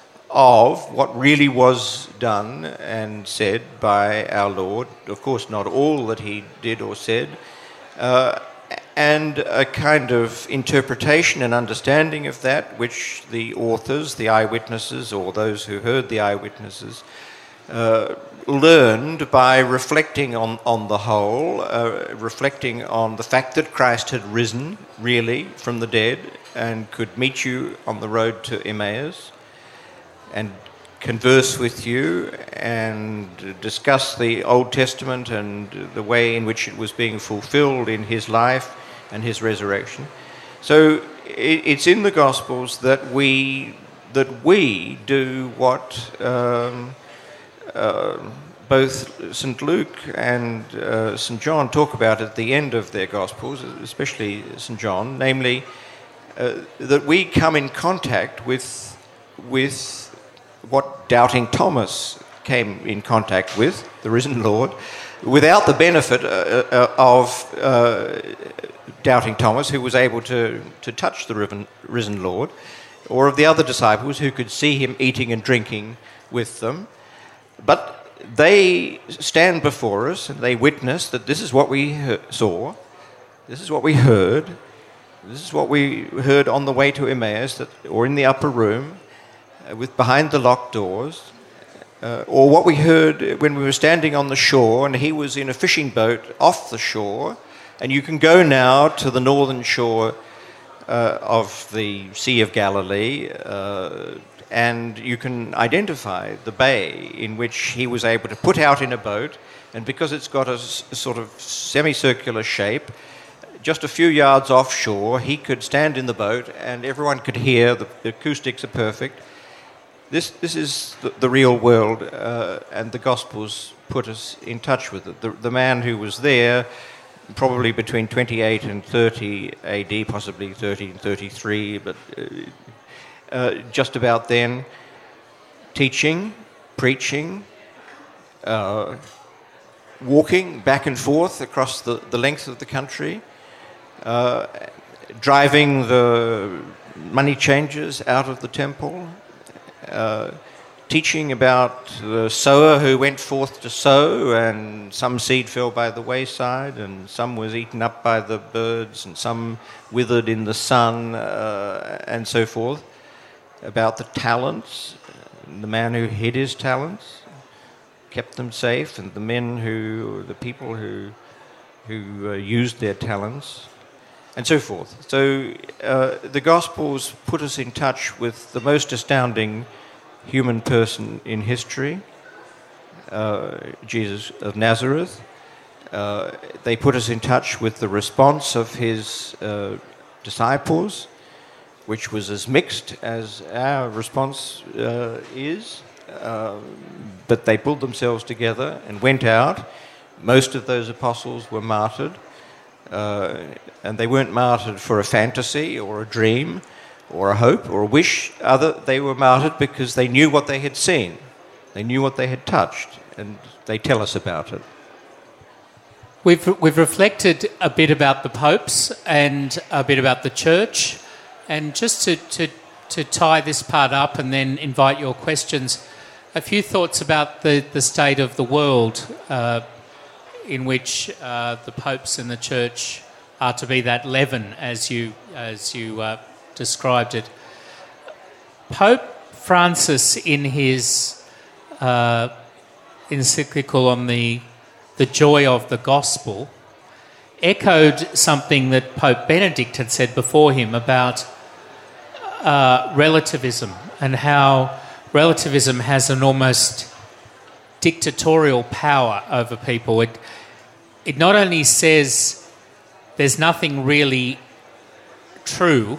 of what really was done and said by our Lord. Of course, not all that he did or said, uh, and a kind of interpretation and understanding of that which the authors, the eyewitnesses, or those who heard the eyewitnesses, uh, learned by reflecting on, on the whole, uh, reflecting on the fact that Christ had risen, really, from the dead, and could meet you on the road to Emmaus, and converse with you, and discuss the Old Testament and the way in which it was being fulfilled in his life and his resurrection. So it's in the Gospels that we that we do what um, uh, both Saint Luke and uh, Saint John talk about at the end of their Gospels, especially Saint John, namely uh, that we come in contact with with what doubting Thomas came in contact with, the risen Lord, without the benefit uh, uh, of uh, doubting Thomas, who was able to, to touch the risen, risen Lord, or of the other disciples who could see him eating and drinking with them. But they stand before us and they witness that this is what we he- saw, this is what we heard, this is what we heard on the way to Emmaus, that, or in the upper room, uh, with behind the locked doors, uh, or what we heard when we were standing on the shore and he was in a fishing boat off the shore. And you can go now to the northern shore uh, of the Sea of Galilee, uh, and you can identify the bay in which he was able to put out in a boat, and because it's got a, s- a sort of semicircular shape, just a few yards offshore, he could stand in the boat and everyone could hear, the, the acoustics are perfect. This, this is the, the real world, uh, and the Gospels put us in touch with it. The, the man who was there, probably between twenty-eight and thirty A D, possibly thirty and thirty-three, but uh, uh, just about then, teaching, preaching, uh, walking back and forth across the, the length of the country, uh, driving the money changers out of the temple, uh, teaching about the sower who went forth to sow, and some seed fell by the wayside, and some was eaten up by the birds, and some withered in the sun, uh, and so forth. About the talents, the man who hid his talents, kept them safe, and the men who, the people who, who uh, used their talents, and so forth. So uh, the Gospels put us in touch with the most astounding human person in history, uh, Jesus of Nazareth. Uh, they put us in touch with the response of his uh, disciples, which was as mixed as our response uh, is, uh, but they pulled themselves together and went out. Most of those apostles were martyred, uh, and they weren't martyred for a fantasy or a dream or a hope or a wish. Other, they were martyred because they knew what they had seen. They knew what they had touched, and they tell us about it. We've, we've reflected a bit about the popes and a bit about the church. And just to, to, to tie this part up and then invite your questions, a few thoughts about the, the state of the world uh, in which uh, the popes and the church are to be that leaven, as you as you uh, described it. Pope Francis, in his uh, encyclical on the the joy of the gospel, echoed something that Pope Benedict had said before him about uh, relativism, and how relativism has an almost dictatorial power over people. It it not only says there's nothing really true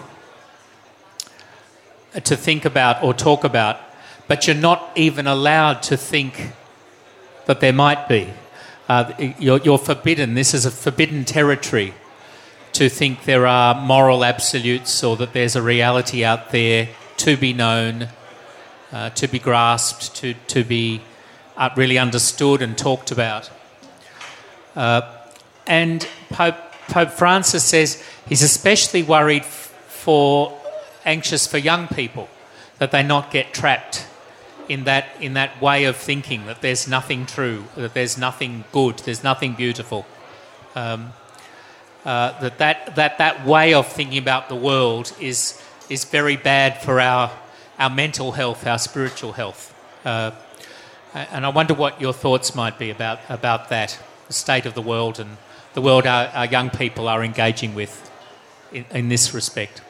to think about or talk about, but you're not even allowed to think that there might be. Uh, you're, you're forbidden. This is a forbidden territory to think there are moral absolutes or that there's a reality out there to be known, uh, to be grasped, to, to be uh, really understood and talked about. Uh, and Pope, Pope Francis says he's especially worried f- for, anxious for young people, that they not get trapped in that in that way of thinking, that there's nothing true, that there's nothing good, there's nothing beautiful. Um, uh, that, that that that way of thinking about the world is is very bad for our our mental health, our spiritual health. Uh, and I wonder what your thoughts might be about about that, the state of the world and the world our, our young people are engaging with in, in this respect.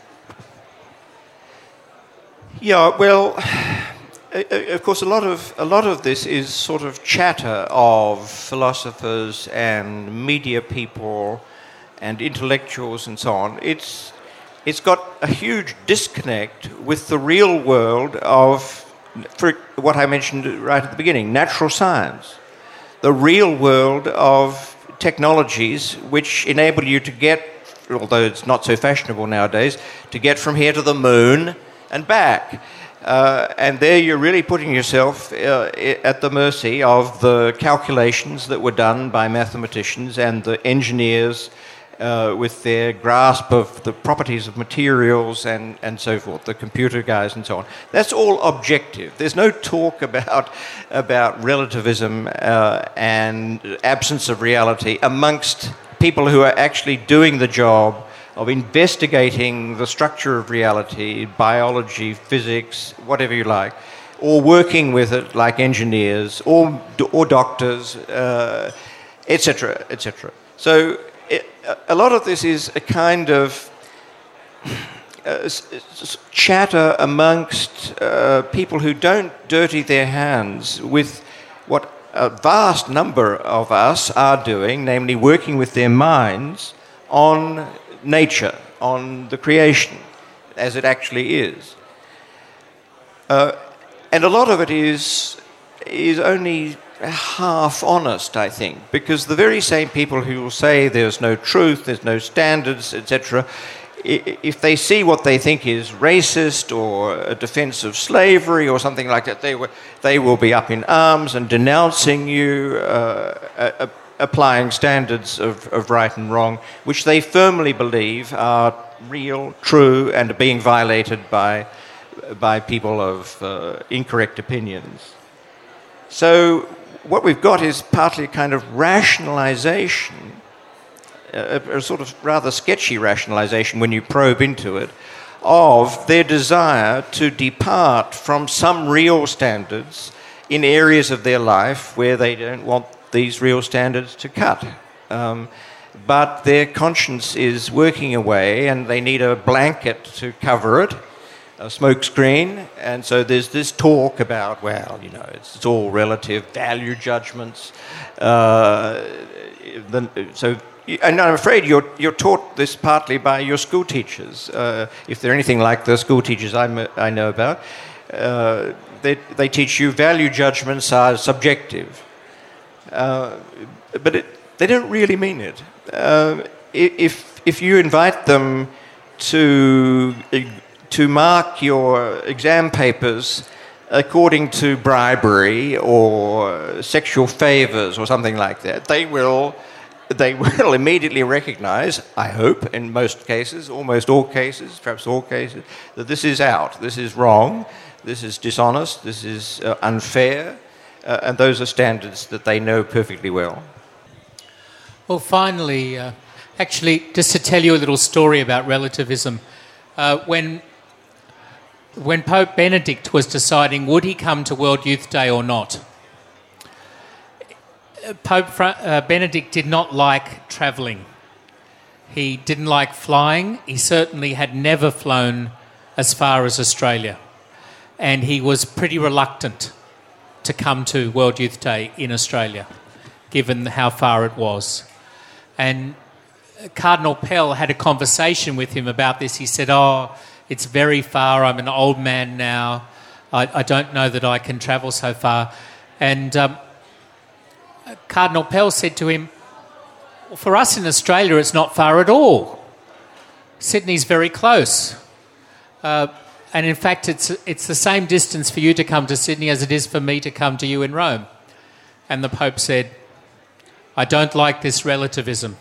Yeah, well, of course, a lot of a lot of this is sort of chatter of philosophers and media people and intellectuals and so on. It's it's got a huge disconnect with the real world of, for what I mentioned right at the beginning, natural science, the real world of technologies which enable you to get, although it's not so fashionable nowadays, to get from here to the moon and back. Uh, and there you're really putting yourself uh, at the mercy of the calculations that were done by mathematicians and the engineers uh, with their grasp of the properties of materials and, and so forth, the computer guys and so on. That's all objective. There's no talk about, about relativism uh, and absence of reality amongst people who are actually doing the job of investigating the structure of reality, biology, physics, whatever you like, or working with it like engineers or or doctors, uh, et cetera, et cetera. So it, a lot of this is a kind of uh, chatter amongst uh, people who don't dirty their hands with what a vast number of us are doing, namely working with their minds on nature, on the creation as it actually is. Uh, and a lot of it is is only half honest, I think, because the very same people who will say there's no truth, there's no standards, et cetera, if they see what they think is racist or a defense of slavery or something like that, they will, they will be up in arms and denouncing you, uh, uh, applying standards of, of right and wrong, which they firmly believe are real, true, and are being violated by, by people of uh, incorrect opinions. So what we've got is partly a kind of rationalization, a, a sort of rather sketchy rationalization when you probe into it, of their desire to depart from some real standards in areas of their life where they don't want these real standards to cut. Um, but their conscience is working away and they need a blanket to cover it, a smoke screen, and so there's this talk about, well, you know, it's, it's all relative, value judgments. Uh, the, so, and I'm afraid you're, you're taught this partly by your school teachers. Uh, if they're anything like the school teachers I'm, I know about, uh, they, they teach you value judgments are subjective. Uh, but it, they don't really mean it. Uh, if if you invite them to to mark your exam papers according to bribery or sexual favors or something like that, they will they will immediately recognize, I hope, in most cases, almost all cases, perhaps all cases, that this is out, this is wrong, this is dishonest, this is uh, unfair. Uh, and those are standards that they know perfectly well. Well, finally, uh, Actually, just to tell you a little story about relativism, uh, when when Pope Benedict was deciding would he come to World Youth Day or not, Pope Fra- uh, Benedict did not like travelling. He didn't like flying. He certainly had never flown as far as Australia. And he was pretty reluctant to come to World Youth Day in Australia, given how far it was. And Cardinal Pell had a conversation with him about this. He said, oh, it's very far. I'm an old man now. I, I don't know that I can travel so far. And um, Cardinal Pell said to him, well, for us in Australia, it's not far at all. Sydney's very close. Uh, and in fact, it's it's the same distance for you to come to Sydney as it is for me to come to you in Rome. And the Pope said, I don't like this relativism.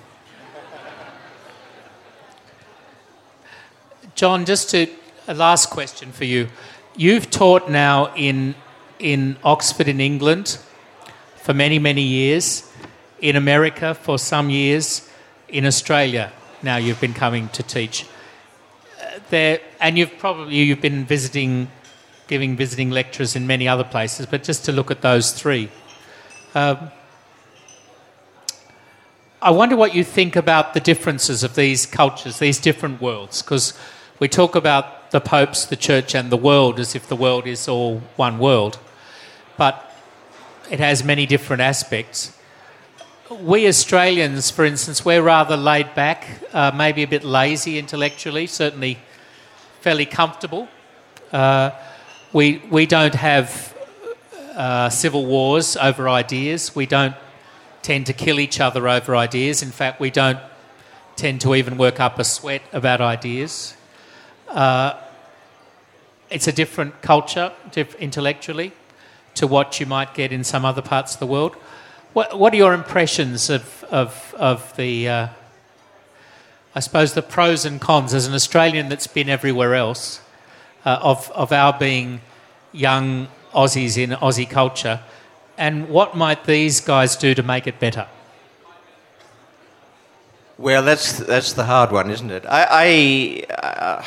John, just to, a last question for you. You've taught now in in Oxford in England for many, many years, in America for some years, in Australia now you've been coming to teach. Uh, there, and you've probably you've been visiting, giving visiting lectures in many other places, but just to look at those three. Um, I wonder what you think about the differences of these cultures, these different worlds, because we talk about the popes, the church and the world as if the world is all one world, but it has many different aspects. We Australians, for instance, we're rather laid back, uh, maybe a bit lazy intellectually, certainly fairly comfortable. Uh, we, we don't have uh, civil wars over ideas. We don't tend to kill each other over ideas. In fact, we don't tend to even work up a sweat about ideas. Uh, it's a different culture diff- intellectually to what you might get in some other parts of the world. What, what are your impressions of, of, of the, uh, I suppose, the pros and cons as an Australian that's been everywhere else, uh, of, of our being young Aussies in Aussie culture, and what might these guys do to make it better? Well, that's that's the hard one, isn't it? I, I uh,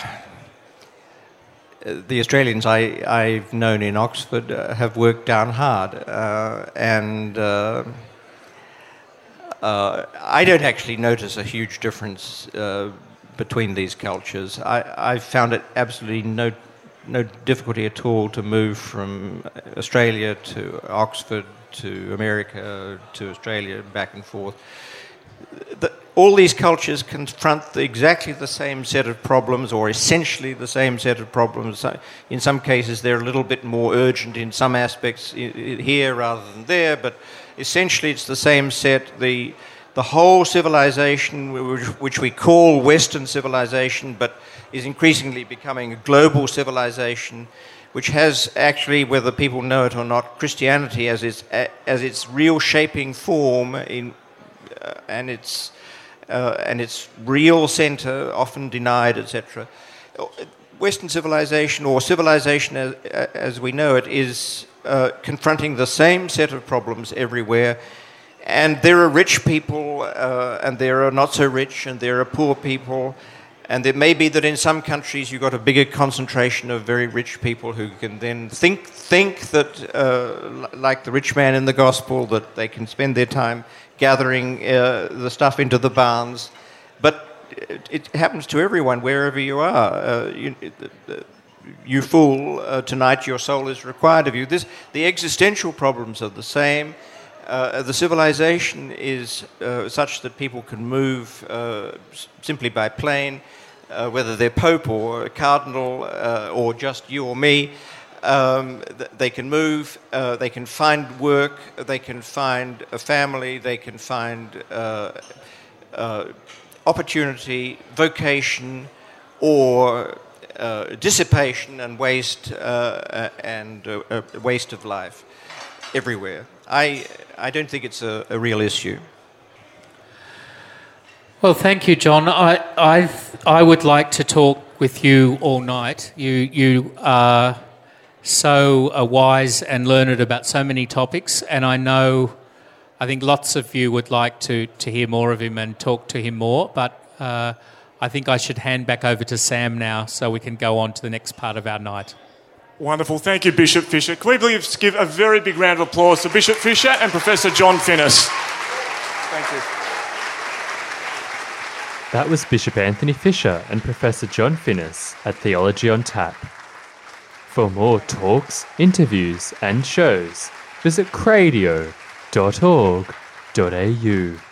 the Australians I, I've known in Oxford uh, have worked down hard, uh, and uh, uh, I don't actually notice a huge difference uh, between these cultures. I, I've found it absolutely no no difficulty at all to move from Australia to Oxford to America to Australia, back and forth. The, all these cultures confront the, exactly the same set of problems, or essentially the same set of problems. In some cases, they're a little bit more urgent in some aspects here rather than there, but essentially it's the same set. The the whole civilization, which, which we call Western civilization, but is increasingly becoming a global civilization, which has actually, whether people know it or not, Christianity as its as its real shaping form in uh, and its uh, and its real center, often denied, et cetera. Western civilization, or civilization as, as we know it, is uh, confronting the same set of problems everywhere. And there are rich people, uh, and there are not so rich, and there are poor people. And it may be that in some countries you've got a bigger concentration of very rich people who can then think think that, uh, like the rich man in the gospel, that they can spend their time gathering uh, the stuff into the barns. But it, it happens to everyone, wherever you are. Uh, you, you fool, uh, tonight your soul is required of you. This, the existential problems are the same. Uh, the civilization is uh, such that people can move uh, simply by plane, uh, whether they're pope or a cardinal uh, or just you or me. Um, th- they can move, uh, they can find work, they can find a family, they can find uh, uh, opportunity, vocation, or uh, dissipation and waste uh, and uh, uh, waste of life everywhere. I I don't think it's a, a real issue. Well, thank you, John. I I I would like to talk with you all night. You you are so uh, wise and learned about so many topics, and I know I think lots of you would like to, to hear more of him and talk to him more, but uh, I think I should hand back over to Sam now so we can go on to the next part of our night. Wonderful. Thank you, Bishop Fisher. Can we please give a very big round of applause to Bishop Fisher and Professor John Finnis? Thank you. That was Bishop Anthony Fisher and Professor John Finnis at Theology on Tap. For more talks, interviews and shows, visit cradio dot org dot a u.